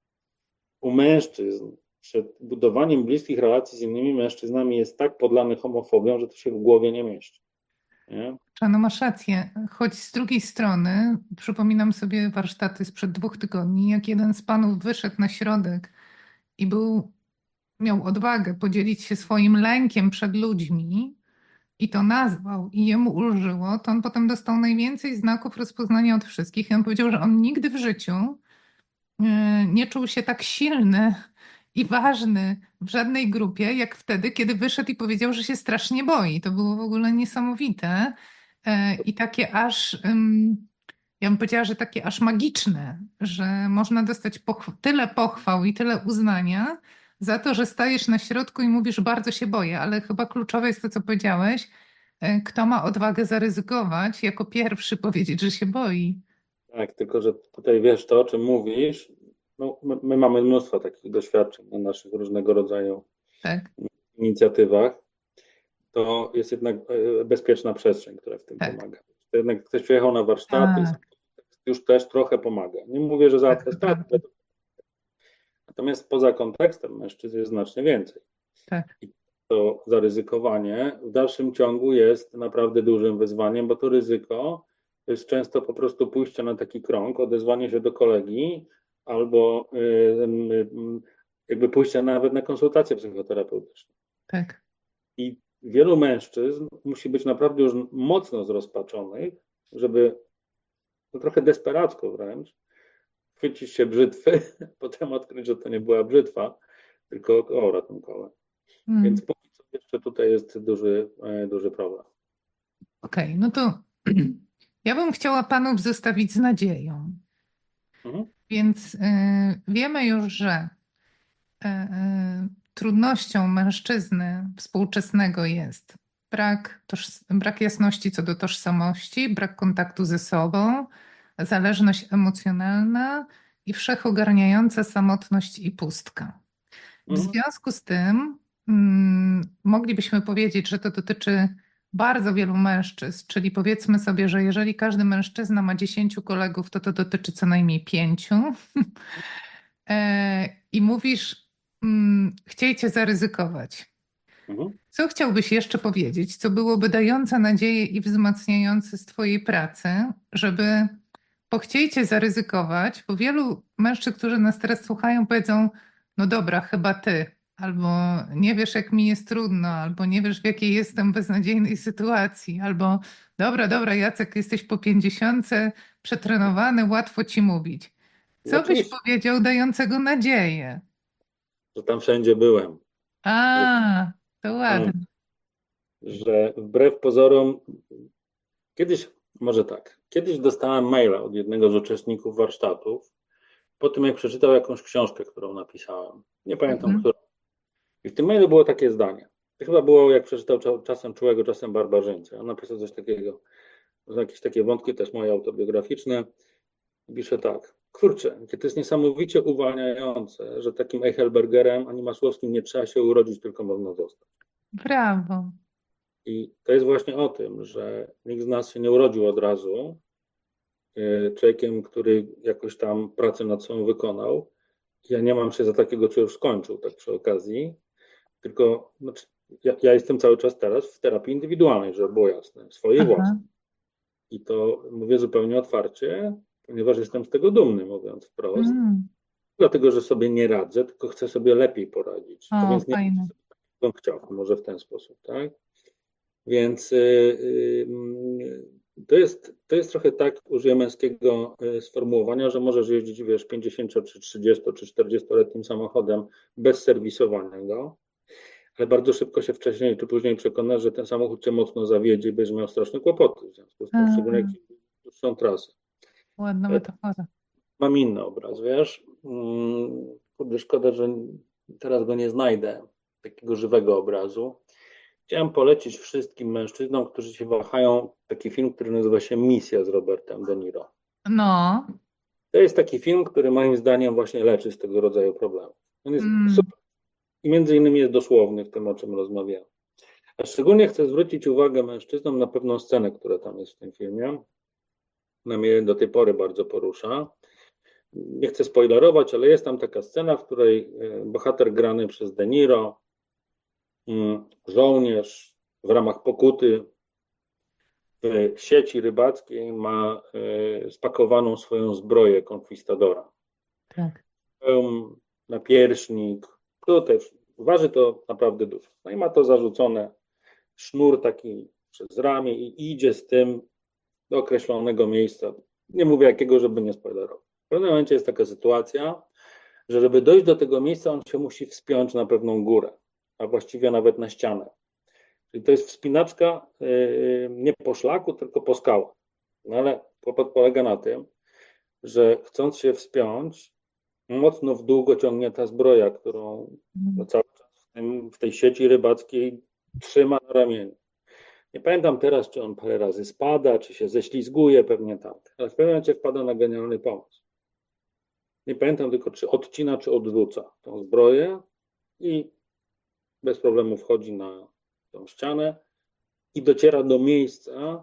u mężczyzn przed budowaniem bliskich relacji z innymi mężczyznami jest tak podlany homofobią, że to się w głowie nie mieści. Nie? No masz rację, choć z drugiej strony przypominam sobie warsztaty sprzed dwóch tygodni, jak jeden z panów wyszedł na środek i był, miał odwagę podzielić się swoim lękiem przed ludźmi i to nazwał i jemu ulżyło, to on potem dostał najwięcej znaków rozpoznania od wszystkich. I on powiedział, że on nigdy w życiu e, nie czuł się tak silny i ważny w żadnej grupie, jak wtedy, kiedy wyszedł i powiedział, że się strasznie boi. To było w ogóle niesamowite e, i takie aż, ym, ja bym powiedziała, że takie aż magiczne, że można dostać pochw- tyle pochwał i tyle uznania za to, że stajesz na środku i mówisz, bardzo się boję, ale chyba kluczowe jest to, co powiedziałeś. E, Kto ma odwagę zaryzykować, jako pierwszy powiedzieć, że się boi? Tak, tylko że tutaj wiesz to, o czym mówisz. No, my, my mamy mnóstwo takich doświadczeń na naszych różnego rodzaju Tak, inicjatywach. To jest jednak e, bezpieczna przestrzeń, która w tym tak, pomaga. To jednak ktoś przyjechał na warsztaty, tak, już też trochę pomaga. Nie mówię, że tak, załatwia to sprawę, prawda. natomiast poza kontekstem mężczyzn jest znacznie więcej. Tak, I to zaryzykowanie w dalszym ciągu jest naprawdę dużym wyzwaniem, bo to ryzyko to jest często po prostu pójście na taki krąg, odezwanie się do kolegi albo y, y, jakby pójście nawet na konsultację psychoterapeutyczną. tak. I wielu mężczyzn musi być naprawdę już mocno zrozpaczonych, żeby no trochę desperacko wręcz chwycić się brzytwy, potem odkryć, że to nie była brzytwa, tylko koło ratunkowe. Mm. Więc póki co jeszcze tutaj jest duży, e, duży problem. Okej, no to ja bym chciała panów zostawić z nadzieją. Mhm. Więc y, wiemy już, że y, y, trudnością mężczyzny współczesnego jest brak, toż, brak jasności co do tożsamości, brak kontaktu ze sobą, zależność emocjonalna i wszechogarniająca samotność i pustka. W Mhm. związku z tym mm, moglibyśmy powiedzieć, że to dotyczy bardzo wielu mężczyzn, czyli powiedzmy sobie, że jeżeli każdy mężczyzna ma dziesięciu kolegów, to to dotyczy co najmniej pięciu. E, I mówisz, mm, chciejcie zaryzykować. Mhm. Co chciałbyś jeszcze powiedzieć, co byłoby dające nadzieję i wzmacniające z Twojej pracy, żeby pochciejcie zaryzykować, bo wielu mężczyzn, którzy nas teraz słuchają, powiedzą, no dobra, chyba ty, albo nie wiesz, jak mi jest trudno, albo nie wiesz, w jakiej jestem beznadziejnej sytuacji, albo dobra, dobra, Jacek, jesteś po pięćdziesiątce, przetrenowany, łatwo ci mówić. No Co byś oczywiście, powiedział dającego nadzieję? że tam wszędzie byłem, że, A, to mm, ładne. że wbrew pozorom, kiedyś, może tak, kiedyś dostałem maila od jednego z uczestników warsztatów, po tym jak przeczytał jakąś książkę, którą napisałem. Nie pamiętam, Mhm. którą. I w tym mailu było takie zdanie. To chyba było, jak przeczytał cza- czasem czułego, czasem barbarzyńcę. On napisał coś takiego, jakieś takie wątki też moje autobiograficzne. Pisze tak. Kurczę, jakie to jest niesamowicie uwalniające, że takim Eichelbergerem ani Masłowskim nie trzeba się urodzić, tylko można zostać. Brawo. I to jest właśnie o tym, że nikt z nas się nie urodził od razu e, człowiekiem, który jakoś tam pracę nad sobą wykonał. Ja nie mam się za takiego, co już skończył, tak przy okazji, tylko znaczy, ja, ja jestem cały czas teraz w terapii indywidualnej, żeby było jasne, swojej Aha. własnej. I to mówię zupełnie otwarcie, ponieważ jestem z tego dumny, mówiąc wprost. Mm. Dlatego, że sobie nie radzę, tylko chcę sobie lepiej poradzić. A O, więc nie fajne. bym chciał, może w ten sposób, tak? Więc yy, yy, to jest, to jest trochę tak, użyję męskiego y, sformułowania, że możesz jeździć, wiesz, pięćdziesięcio czy trzydziesto czy czterdziestoletnim samochodem bez serwisowania go, ale bardzo szybko się wcześniej czy później przekonasz, że ten samochód cię mocno zawiedzie i będziesz miał straszne kłopoty w związku z A, tym, szczególnie jak dłuższą trasę. ładna Ale metafora. mam inny obraz, wiesz? Mm, Kurde, szkoda, że teraz go nie znajdę, takiego żywego obrazu. Chciałem polecić wszystkim mężczyznom, którzy się wahają, taki film, który nazywa się Misja z Robertem De Niro. No, To jest taki film, który moim zdaniem właśnie leczy z tego rodzaju problemów. On jest mm, super i między innymi jest dosłowny w tym, o czym rozmawiam. A szczególnie chcę zwrócić uwagę mężczyznom na pewną scenę, która tam jest w tym filmie. Ona mnie do tej pory bardzo porusza. Nie chcę spoilerować, ale jest tam taka scena, w której e, bohater grany przez De Niro, mm, żołnierz w ramach pokuty w sieci rybackiej ma e, spakowaną swoją zbroję konkwistadora. tak. Hełm, napierśnik, tutaj waży to naprawdę dużo. No i ma to zarzucone, sznur taki przez ramię i idzie z tym do określonego miejsca. Nie mówię jakiego, żeby nie spoilerować. W pewnym momencie jest taka sytuacja, że żeby dojść do tego miejsca, on się musi wspiąć na pewną górę, a właściwie nawet na ścianę. Czyli to jest wspinaczka yy, nie po szlaku, tylko po skałach. No ale kłopot polega na tym, że chcąc się wspiąć, mocno w dół go ciągnie ta zbroja, którą no, Mm. cały czas w, tym, w tej sieci rybackiej trzyma na ramieniu. Nie pamiętam teraz, czy on parę razy spada, czy się ześlizguje, pewnie tak. Ale w pewnym momencie wpada na genialny pomysł. Nie pamiętam tylko, czy odcina, czy odrzuca tą zbroję i bez problemu wchodzi na tą ścianę i dociera do miejsca,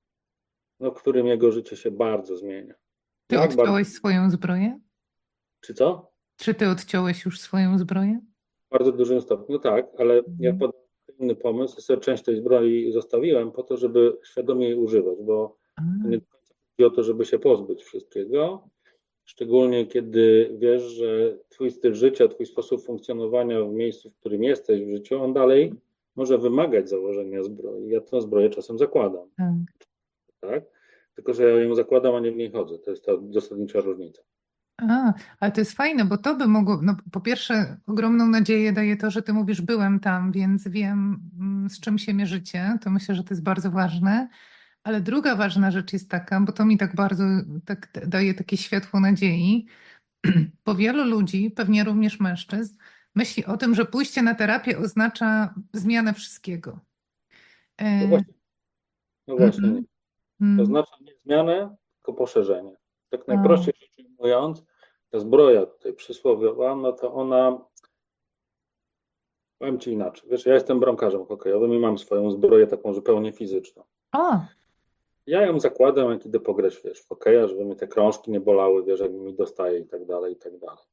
no, w którym jego życie się bardzo zmienia. Ty Jak bardzo, odciąłeś swoją zbroję? czy co? Czy ty odciąłeś już swoją zbroję? W bardzo dużym stopniu, tak, ale ja Mhm. podam inny pomysł. Ja sobie część tej zbroi zostawiłem po to, żeby świadomie jej używać, bo A, to nie do końca chodzi o to, żeby się pozbyć wszystkiego. Szczególnie kiedy wiesz, że twój styl życia, twój sposób funkcjonowania w miejscu, w którym jesteś w życiu, on dalej może wymagać założenia zbroi. Ja tę zbroję czasem zakładam, tak. tak? Tylko, że ja ją zakładam, a nie w niej chodzę. To jest ta zasadnicza różnica. A, ale to jest fajne, bo to by mogło, no po pierwsze ogromną nadzieję daje to, że ty mówisz byłem tam, więc wiem mm, z czym się mierzycie, to myślę, że to jest bardzo ważne, ale druga ważna rzecz jest taka, bo to mi tak bardzo tak d- daje takie światło nadziei, bo wielu ludzi, pewnie również mężczyzn, myśli o tym, że pójście na terapię oznacza zmianę wszystkiego. No E, właśnie, no właśnie nie. mhm, To mm, znaczy nie zmianę, tylko poszerzenie. Tak a, najprościej rzecz ujmując, ta zbroja tutaj przysłowiowa, no to ona, powiem ci inaczej, wiesz, ja jestem bramkarzem hokejowym i mam swoją zbroję taką zupełnie fizyczną. o, Ja ją zakładam, jak idę pograć, wiesz, w hokeja, żeby mi te krążki nie bolały, wiesz, jak mi dostaje i tak dalej, i tak dalej.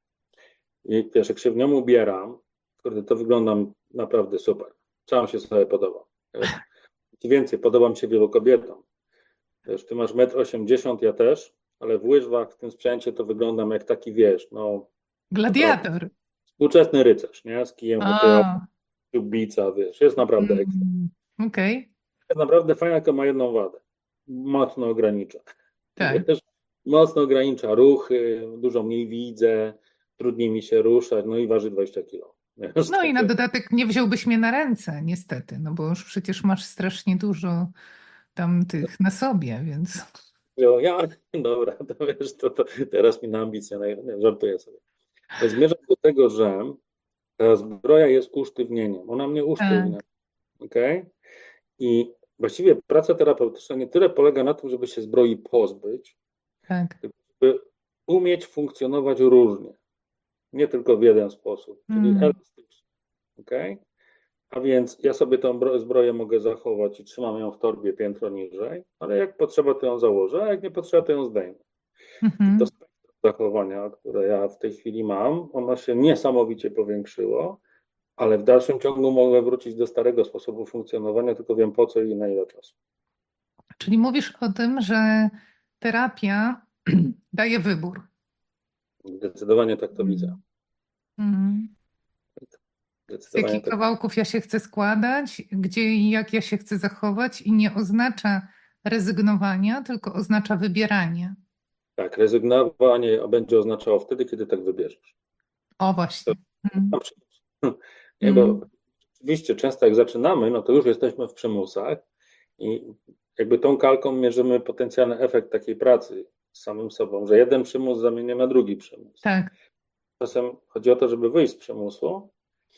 I wiesz, jak się w nią ubieram, kurde, to wyglądam naprawdę super. Całym się sobie podoba. Wiesz. I więcej, podobam się wielu kobietom. Wiesz, ty masz metr osiemdziesiąt, ja też, ale w łyżwach, w tym sprzęcie to wyglądam jak taki, wiesz, no naprawdę gladiator. współczesny rycerz, nie? Z kijem hokejowym, A, bica, wiesz, jest naprawdę ekstra. mm, okej, Jest naprawdę fajna, tylko ma jedną wadę. Mocno ogranicza. tak. Wiesz, mocno ogranicza ruchy, dużo mniej widzę, trudniej mi się ruszać, no i waży dwadzieścia kilo. Wiesz, No i na także, dodatek nie wziąłbyś mnie na ręce, niestety, no bo już przecież maż strasznie dużo tam tych na sobie, więc. jo, ja, dobra, to wiesz, to, to teraz mi na ambicje, no, nie, żartuję sobie. Zmierzam do tego, że ta zbroja jest usztywnieniem. Ona mnie usztywnia, Tak, okej? I właściwie praca terapeutyczna nie tyle polega na tym, żeby się zbroi pozbyć, tak. tylko żeby umieć funkcjonować różnie, nie tylko w jeden sposób, czyli Mm, elastycznie, okej? A więc ja sobie tą bro- zbroję mogę zachować i trzymam ją w torbie piętro niżej, ale jak potrzeba, to ją założę, a jak nie potrzeba, to ją zdejmę. I to mhm. spektrum zachowania, które ja w tej chwili mam, ono się niesamowicie powiększyło, ale w dalszym ciągu mogę wrócić do starego sposobu funkcjonowania, tylko wiem po co i na ile czasu. Czyli mówisz o tym, że terapia daje wybór. Zdecydowanie tak to widzę. Mm, mm. Z Zdecydowanie jakich tak. kawałków ja się chcę składać, gdzie i jak ja się chcę zachować, i nie oznacza rezygnowania, tylko oznacza wybieranie. Tak, rezygnowanie będzie oznaczało wtedy, kiedy tak wybierzesz. O To właśnie. Mm. mam przymus. Nie, bo Mm. oczywiście często jak zaczynamy, no to już jesteśmy w przymusach i jakby tą kalką mierzymy potencjalny efekt takiej pracy z samym sobą, że jeden przymus zamienia na drugi przymus. Tak. Czasem chodzi o to, żeby wyjść z przymusu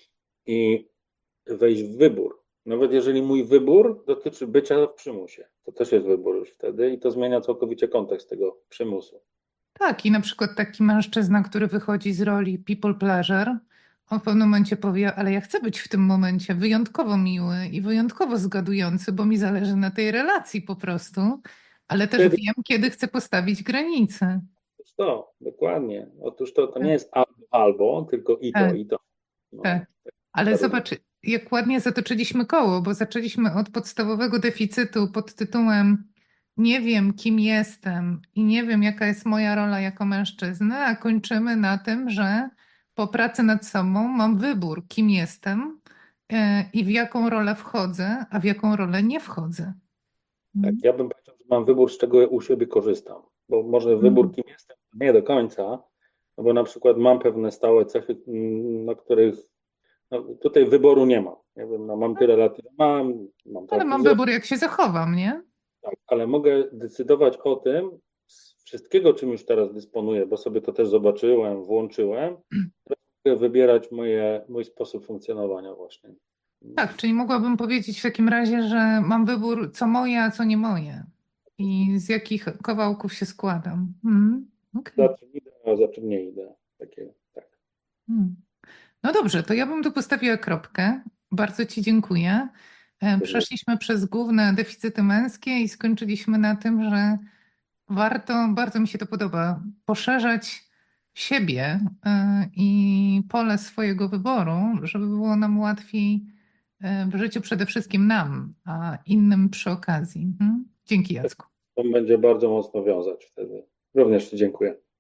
i wejść w wybór. Nawet jeżeli mój wybór dotyczy bycia w przymusie, to też jest wybór już wtedy i to zmienia całkowicie kontekst tego przymusu. Tak, i na przykład taki mężczyzna, który wychodzi z roli people pleasure, on w pewnym momencie powie, ale ja chcę być w tym momencie wyjątkowo miły i wyjątkowo zgadujący, bo mi zależy na tej relacji po prostu, ale też Wtedy wiem, kiedy chcę postawić granice. jest to, dokładnie. Otóż to, to nie Tak, jest albo, albo, tylko i to, tak, i to. No, tak. Ale zobacz, jak ładnie zatoczyliśmy koło, bo zaczęliśmy od podstawowego deficytu pod tytułem nie wiem, kim jestem i nie wiem, jaka jest moja rola jako mężczyzny, a kończymy na tym, że po pracy nad sobą mam wybór, kim jestem e, i w jaką rolę wchodzę, a w jaką rolę nie wchodzę. tak, Mm. ja bym powiedział, że mam wybór, z czego ja u siebie korzystam, bo może wybór, Mm. kim jestem, nie do końca, no bo na przykład mam pewne stałe cechy, mm, na których no, tutaj wyboru nie mam. Nie wiem, no, mam tyle lat, ile mam, mam Ale taki mam wzrost, wybór, jak się zachowam, nie? tak, ale mogę decydować o tym, z wszystkiego, czym już teraz dysponuję, bo sobie to też zobaczyłem, włączyłem, mogę wybierać moje, mój sposób funkcjonowania właśnie. Tak, czyli mogłabym powiedzieć w takim razie, że mam wybór, co moje, a co nie moje i z jakich kawałków się składam. Mm. Okej. Za czym idę, a za czym nie idę. Takie, tak. Mm. No dobrze, to ja bym tu postawiła kropkę. Bardzo Ci dziękuję. E, Przeszliśmy przez główne deficyty męskie i skończyliśmy na tym, że warto, bardzo mi się to podoba, poszerzać siebie e, i pole swojego wyboru, żeby było nam łatwiej e, w życiu przede wszystkim nam, a innym przy okazji. Mhm. Dzięki, Jacku. To będzie bardzo mocno wiązać wtedy. Również Ci dziękuję.